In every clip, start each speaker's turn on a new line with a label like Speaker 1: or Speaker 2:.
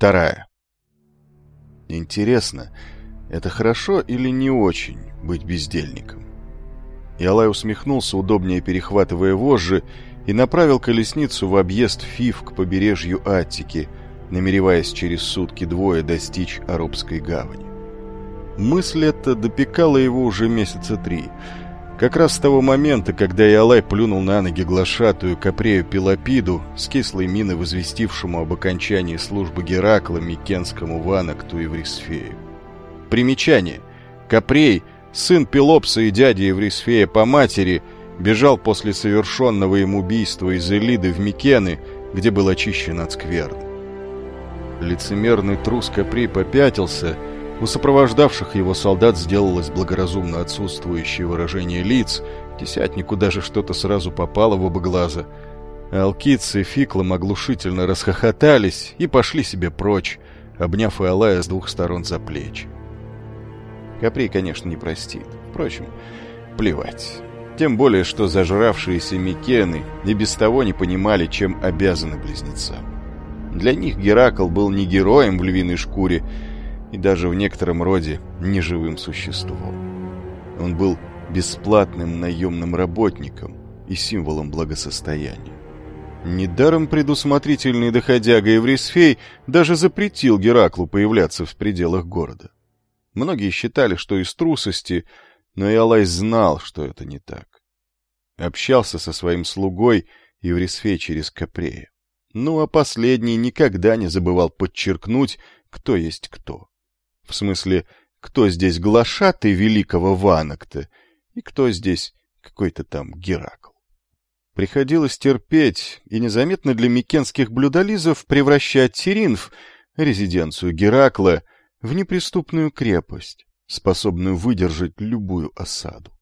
Speaker 1: 2. Интересно, это хорошо или не очень быть бездельником? Иолай усмехнулся, удобнее перехватывая вожжи, и направил колесницу в объезд Фив к побережью Аттики, намереваясь через сутки-двое достичь Арабской гавани. Мысль эта допекала его уже месяца 3. Как раз с того момента, когда Иолай плюнул на ноги глашатую Капрею Пелопиду, с кислой миной возвестившему об окончании службы Геракла Микенскому Ванакту и Еврисфею. Примечание. Капрей, сын Пелопса и дядя Еврисфея по матери, бежал после совершенного им убийства из Элиды в Микены, где был очищен от скверны. Лицемерный трус Капрей попятился. У сопровождавших его солдат сделалось благоразумно отсутствующее выражение лиц, десятнику даже что-то сразу попало в оба глаза. А алкидцы и Фиклом оглушительно расхохотались и пошли себе прочь, обняв Иолая с 2 сторон за плечи. Капрей, конечно, не простит. Впрочем, плевать. Тем более, что зажравшиеся Микены и без того не понимали, чем обязаны близнецам. Для них Геракл был не героем в львиной шкуре и даже в некотором роде неживым существом. Он был бесплатным наемным работником и символом благосостояния. Недаром предусмотрительный доходяга Еврисфей даже запретил Гераклу появляться в пределах города. Многие считали, что из трусости, но Иолай знал, что это не так. Общался со своим слугой Еврисфей через Капрея. Ну, а последний никогда не забывал подчеркнуть, кто есть кто. В смысле, кто здесь глашатый великого Ванакта и кто здесь какой-то там Геракл. Приходилось терпеть и незаметно для микенских блюдолизов превращать Тиринф, резиденцию Геракла, в неприступную крепость, способную выдержать любую осаду.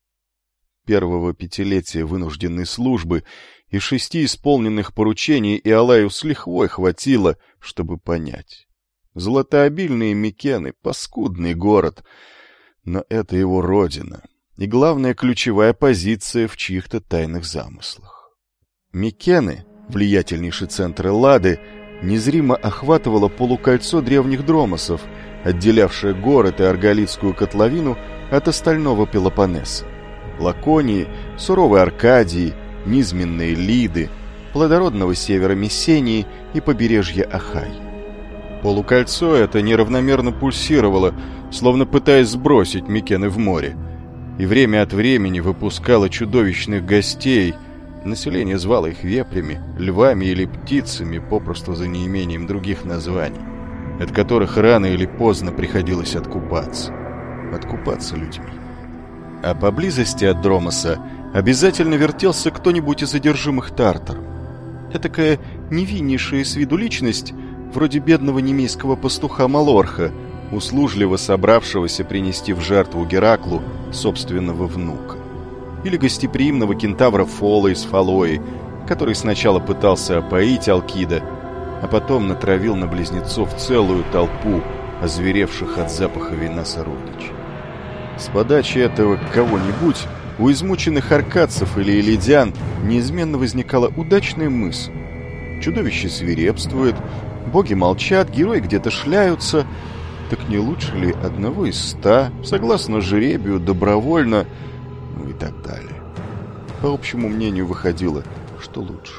Speaker 1: Первого 5-летия вынужденной службы и 6 исполненных поручений Иолаю с лихвой хватило, чтобы понять. Золотообильные Микены — паскудный город, но это его родина и, главная, ключевая позиция в чьих-то тайных замыслах. Микены, влиятельнейший центр Эллады, незримо охватывало полукольцо древних дромосов, отделявшее город и Арголитскую котловину от остального Пелопоннеса. Лаконии, суровой Аркадии, низменные Лиды, плодородного севера Мессении и побережья Ахайи. Полукольцо это неравномерно пульсировало, словно пытаясь сбросить Микены в море, и время от времени выпускало чудовищных гостей. Население звало их вепрями, львами или птицами, попросту за неимением других названий, от которых рано или поздно приходилось откупаться. Откупаться людьми. А поблизости от Дромоса обязательно вертелся кто-нибудь из одержимых Тартаром. Этакая невиннейшая с виду личность, вроде бедного немейского пастуха Малорха, услужливо собравшегося принести в жертву Гераклу собственного внука. Или гостеприимного кентавра Фола из Фалои, который сначала пытался опоить Алкида, а потом натравил на близнецов целую толпу озверевших от запаха вина сородичей. С подачи этого кого-нибудь у измученных аркадцев или элидян неизменно возникала удачная мысль. Чудовище свирепствует, боги молчат, герои где-то шляются. Так не лучше ли одного из 100, согласно жребию, добровольно, ну и так далее. По общему мнению выходило, что лучше.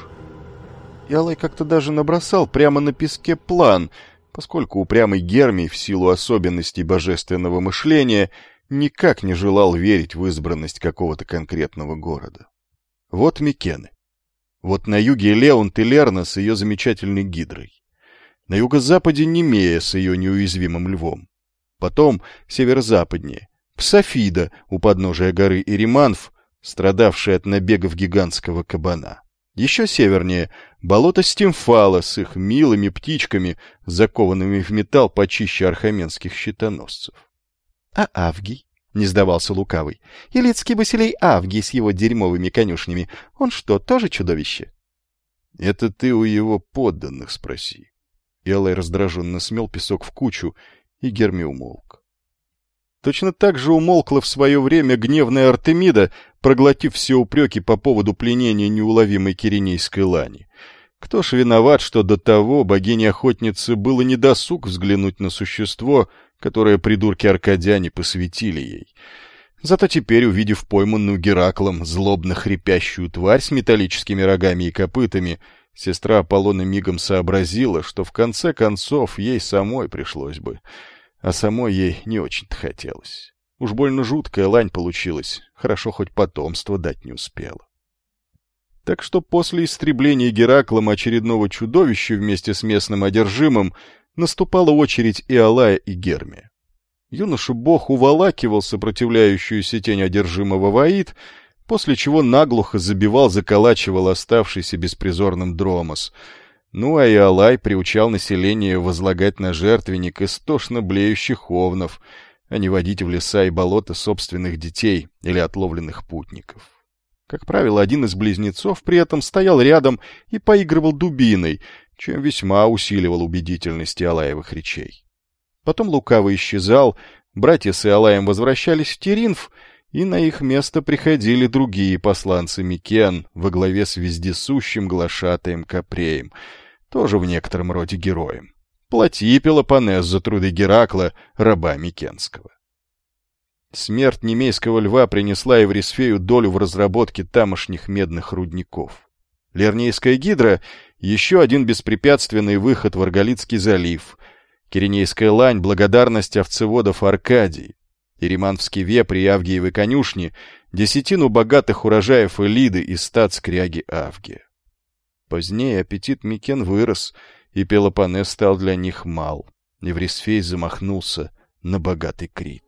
Speaker 1: Иолай как-то даже набросал прямо на песке план, поскольку упрямый Гермий в силу особенностей божественного мышления никак не желал верить в избранность какого-то конкретного города. Вот Микены. Вот на юге Леонт и Лерна с ее замечательной гидрой. На юго-западе Немея с ее неуязвимым львом. Потом, северо-западнее, Псофида у подножия горы Ириманф, страдавшая от набегов гигантского кабана. Еще севернее — болото Стимфала с их милыми птичками, закованными в металл почище архаменских щитоносцев. — А Авгий? — не сдавался лукавый. — Илицкий Басилей Авгий с его дерьмовыми конюшнями. Он что, тоже чудовище? — Это ты у его подданных спроси. Иолай раздраженно смел песок в кучу, и Гермий умолк. Точно так же умолкла в свое время гневная Артемида, проглотив все упреки по поводу пленения неуловимой киренейской лани. Кто ж виноват, что до того богине-охотнице было недосуг взглянуть на существо, которое придурки-аркадяне посвятили ей. Зато теперь, увидев пойманную Гераклом злобно хрипящую тварь с металлическими рогами и копытами, сестра Аполлона мигом сообразила, что в конце концов ей самой пришлось бы, а самой ей не очень-то хотелось. Уж больно жуткая лань получилась, хорошо хоть потомство дать не успела. Так что после истребления Гераклом очередного чудовища вместе с местным одержимым наступала очередь и Алая, и Гермия. Юноша-бог уволакивал сопротивляющуюся тень одержимого в Аид, после чего наглухо забивал, заколачивал оставшийся беспризорным Дромос. Ну а и Алай приучал население возлагать на жертвенник истошно блеющих овнов, а не водить в леса и болота собственных детей или отловленных путников. Как правило, один из близнецов при этом стоял рядом и поигрывал дубиной, чем весьма усиливал убедительность Алаевых речей. Потом лукаво исчезал, братья с Алаем возвращались в Теринф, и на их место приходили другие посланцы Микен во главе с вездесущим глашатаем Капреем, тоже в некотором роде героем. Плати, Пелопоннес, за труды Геракла, раба Микенского. Смерть немейского льва принесла Эврисфею долю в разработке тамошних медных рудников. Лернейская гидра — еще один беспрепятственный выход в Арголитский залив. Киренейская лань — благодарность овцеводов Аркадии. Ириманфский вепрь и Авгиевы конюшни — десятину богатых урожаев Элиды и стад скряги Авгия. Позднее аппетит Микен вырос, и Пелопоннес стал для них мал. Эврисфей замахнулся на богатый Крит.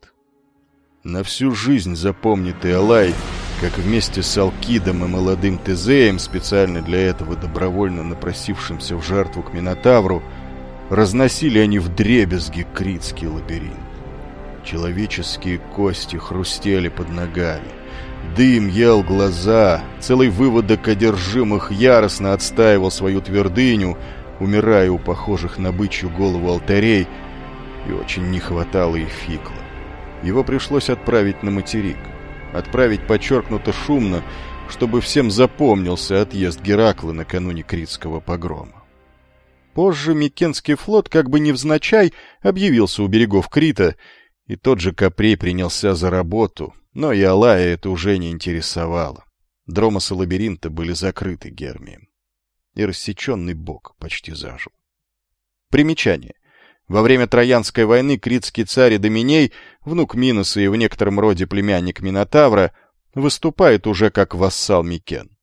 Speaker 1: На всю жизнь запомнит Иолай, как вместе с Алкидом и молодым Тезеем, специально для этого добровольно напросившимся в жертву к Минотавру, разносили они вдребезги критский лабиринт. Человеческие кости хрустели под ногами, дым ел глаза, целый выводок одержимых яростно отстаивал свою твердыню, умирая у похожих на бычью голову алтарей, и очень не хватало и Фикла. Его пришлось отправить на материк. Отправить подчеркнуто шумно, чтобы всем запомнился отъезд Геракла накануне критского погрома. Позже Микенский флот как бы невзначай объявился у берегов Крита, и тот же Капрей принялся за работу, но и Алая это уже не интересовало. Дромосы лабиринта были закрыты Гермием. И рассеченный бок почти зажил. Примечание. Во время Троянской войны критский царь Идоменей, внук Миноса и в некотором роде племянник Минотавра, выступает уже как вассал Микен.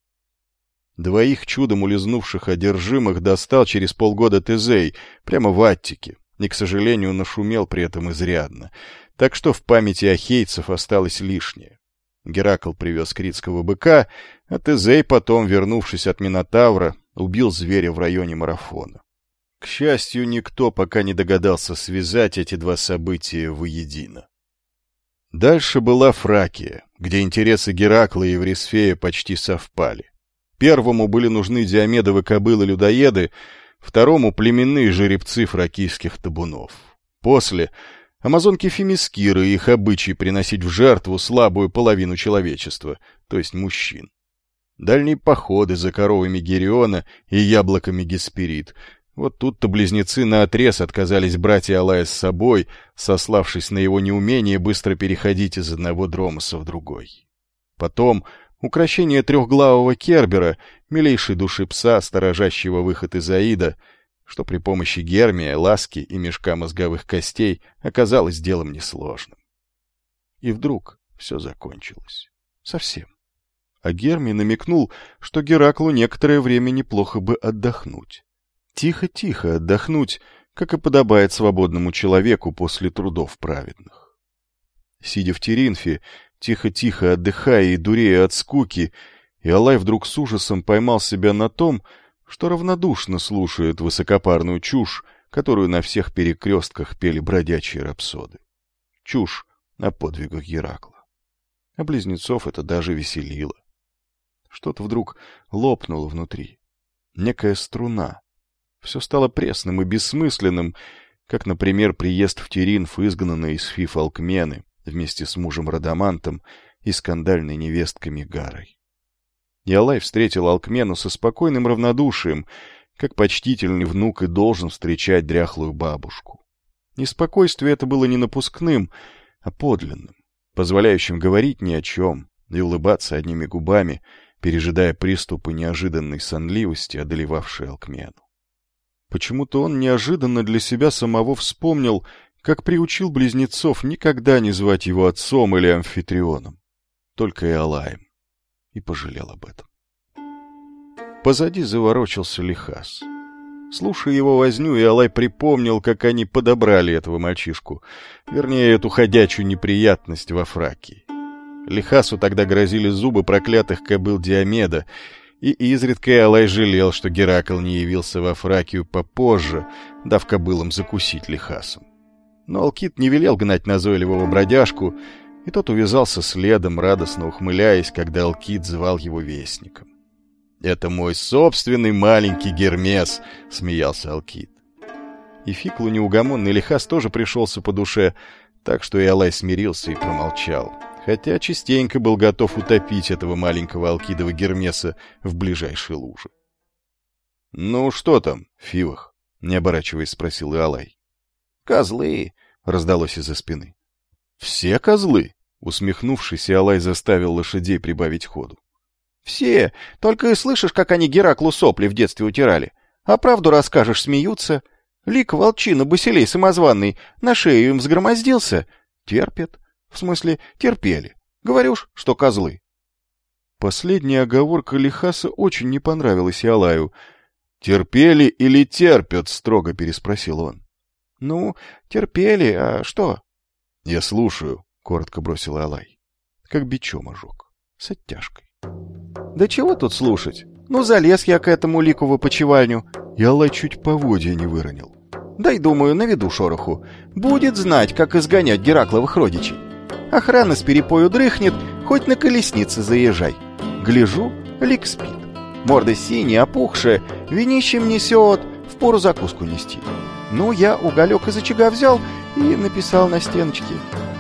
Speaker 1: Двоих чудом улизнувших одержимых достал через полгода Тезей, прямо в Аттике, и, к сожалению, нашумел при этом изрядно, так что в памяти ахейцев осталось лишнее. Геракл привез критского быка, а Тезей потом, вернувшись от Минотавра, убил зверя в районе Марафона. К счастью, никто пока не догадался связать эти два события воедино. Дальше была Фракия, где интересы Геракла и Эврисфея почти совпали. Первому были нужны Диомедовы кобылы-людоеды, второму — племенные жеребцы фракийских табунов. После — амазонки Фемискиры и их обычай приносить в жертву слабую половину человечества, то есть мужчин. Дальние походы за коровами Гериона и яблоками Гесперид — вот тут-то близнецы наотрез отказались брать Иолая с собой, сославшись на его неумение быстро переходить из одного Дромоса в другой. Потом укрощение трехглавого Кербера, милейшей души пса, сторожащего выход из Аида, что при помощи Гермия, ласки и мешка мозговых костей оказалось делом несложным. И вдруг все закончилось. Совсем. А Гермий намекнул, что Гераклу некоторое время неплохо бы отдохнуть. Тихо-тихо отдохнуть, как и подобает свободному человеку после трудов праведных. Сидя в Теринфе, тихо-тихо отдыхая и дурея от скуки, Иолай вдруг с ужасом поймал себя на том, что равнодушно слушает высокопарную чушь, которую на всех перекрестках пели бродячие рапсоды. Чушь о подвигах Геракла. А близнецов это даже веселило. Что-то вдруг лопнуло внутри. Некая струна. Все стало пресным и бессмысленным, как, например, приезд в Теринф изгнанной из Фиф Алкмены вместе с мужем Радамантом и скандальной невесткой Мегарой. И Алай встретил Алкмену со спокойным равнодушием, как почтительный внук и должен встречать дряхлую бабушку. И спокойствие это было не напускным, а подлинным, позволяющим говорить ни о чем и улыбаться одними губами, пережидая приступы неожиданной сонливости, одолевавшей Алкмену. Почему-то он неожиданно для себя самого вспомнил, как приучил близнецов никогда не звать его отцом или амфитрионом, только и Алаем, и пожалел об этом. Позади заворочился Лихас. Слушая его возню, Иолай припомнил, как они подобрали этого мальчишку, вернее, эту ходячую неприятность во Фракии. Лихасу тогда грозили зубы проклятых кобыл Диомеда, и изредка Иолай жалел, что Геракл не явился во Фракию попозже, дав кобылам закусить Лихасом. Но Алкид не велел гнать назойливого бродяжку, и тот увязался следом, радостно ухмыляясь, когда Алкид звал его вестником. «Это мой собственный маленький Гермес», — смеялся Алкид. И Фиклу неугомонный Лихас тоже пришелся по душе, так что Иолай смирился и промолчал, хотя частенько был готов утопить этого маленького Алкидова Гермеса в ближайшей луже. «Ну что там, Фивах?» — не оборачиваясь, спросил Иолай. «Козлы!» — раздалось из-за спины. «Все козлы?» — усмехнувшись, Иолай заставил лошадей прибавить ходу. «Все! Только и слышишь, как они Гераклу сопли в детстве утирали. А правду расскажешь, смеются. Лик, волчина, Басилей самозванный, на шею им взгромоздился. Терпят. В смысле, терпели. Говоришь, что козлы». Последняя оговорка Лихаса очень не понравилась Иолаю. «Терпели или терпят?» — строго переспросил он. «Ну, терпели, а что?» «Я слушаю», — коротко бросил Иолай. Как бичом ожег. С оттяжкой. «Да чего тут слушать? Ну, залез я к этому Лику в опочивальню». Иолай чуть поводья не выронил. «Дай, думаю, наведу шороху. Будет знать, как изгонять Геракловых родичей. Охрана с перепою дрыхнет, хоть на колеснице заезжай. Гляжу, Лик спит. Морда синяя, опухшая, винищем несет, впору закуску нести. Ну, я уголек из очага взял и написал на стеночке».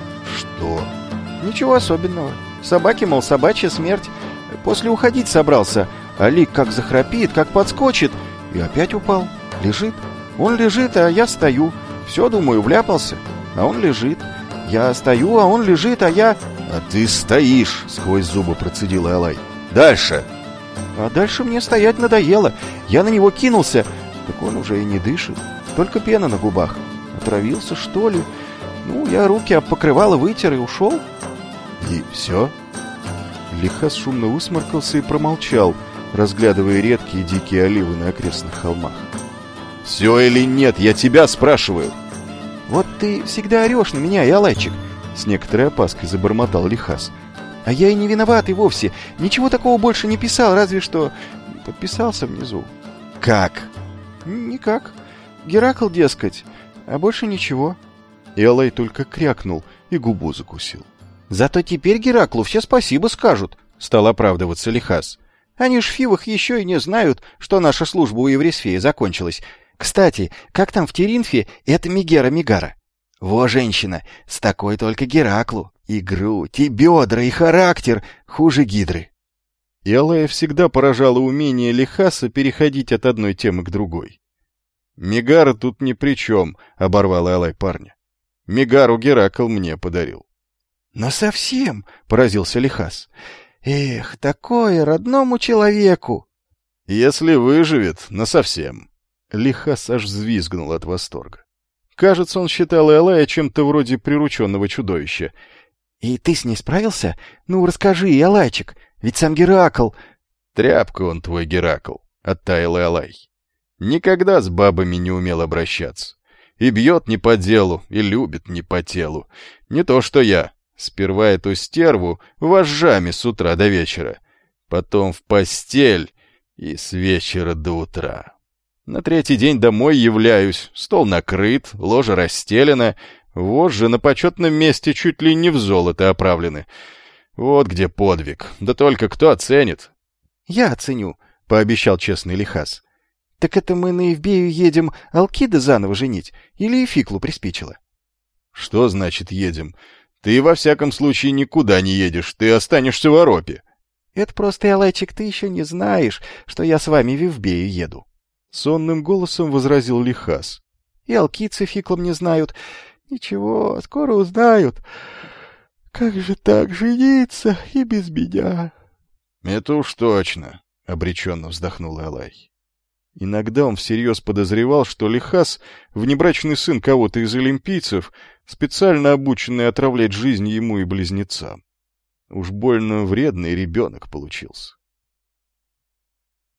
Speaker 1: «Что?» «Ничего особенного. Собаки, мол, собачья смерть. После уходить собрался, а Лик как захрапит, как подскочит, и опять упал. Лежит. Он лежит, а я стою. Все, думаю, вляпался. А он лежит. Я стою, а он лежит, а я...» «А ты стоишь!» — сквозь зубы процедил Иолай. «Дальше!» «А дальше мне стоять надоело. Я на него кинулся. Так он уже и не дышит. Только пена на губах. Отравился, что ли? Ну, я руки об покрывало вытер и ушел». «И все?» Лихас шумно высморкался и промолчал, разглядывая редкие дикие оливы на окрестных холмах. «Все или нет? Я тебя спрашиваю!» «Вот ты всегда орешь на меня, Иолайчик!» — с некоторой опаской забормотал Лихас. «А я и не виноват и вовсе. Ничего такого больше не писал, разве что подписался внизу». «Как?» «Никак. Геракл, дескать, а больше ничего». Иолай только крякнул и губу закусил. «Зато теперь Гераклу все спасибо скажут», — стал оправдываться Лихас. «Они ж в Фивах еще и не знают, что наша служба у Еврисфея закончилась. Кстати, как там в Теринфе эта Мегера-Мегара? Во, женщина, с такой только Гераклу. И грудь, и бедра, и характер хуже Гидры». Иолая всегда поражало умение Лихаса переходить от одной темы к другой. «Мегара тут ни при чем», — оборвал Иолай парня. «Мегару Геракл мне подарил». «Но совсем!» — поразился Лихас. «Эх, такое родному человеку!» «Если выживет, насовсем!» Лихас аж взвизгнул от восторга. Кажется, он считал Иолая чем-то вроде прирученного чудовища. «И ты с ней справился? Ну, расскажи, Иолайчик, ведь сам Геракл...» «Тряпка он твой, Геракл!» — оттаял Иолай. «Никогда с бабами не умел обращаться. И бьет не по делу, и любит не по телу. Не то что я. Сперва эту стерву вожжами с утра до вечера, потом в постель и с вечера до утра. На третий день домой являюсь, стол накрыт, ложа расстелена, вожжи на почетном месте чуть ли не в золото оправлены. Вот где подвиг, да только кто оценит?» «Я оценю», — пообещал честный Лихас. «Так это мы на Евбею едем Алкида заново женить или Фиклу приспичило?» «Что значит едем? Ты, во всяком случае, никуда не едешь, ты останешься в Оропе».
Speaker 2: Это просто, Алайчик, ты еще не знаешь, что я с вами в Ивбею еду.
Speaker 1: Сонным голосом возразил Лихас.
Speaker 2: И алкицы фиклом не знают. Ничего, скоро узнают. Как же так жениться и без меня?
Speaker 1: Это уж точно, обреченно вздохнул Алай. Иногда он всерьез подозревал, что Лихас — внебрачный сын кого-то из олимпийцев, специально обученный отравлять жизнь ему и близнецам. Уж больно вредный ребенок получился.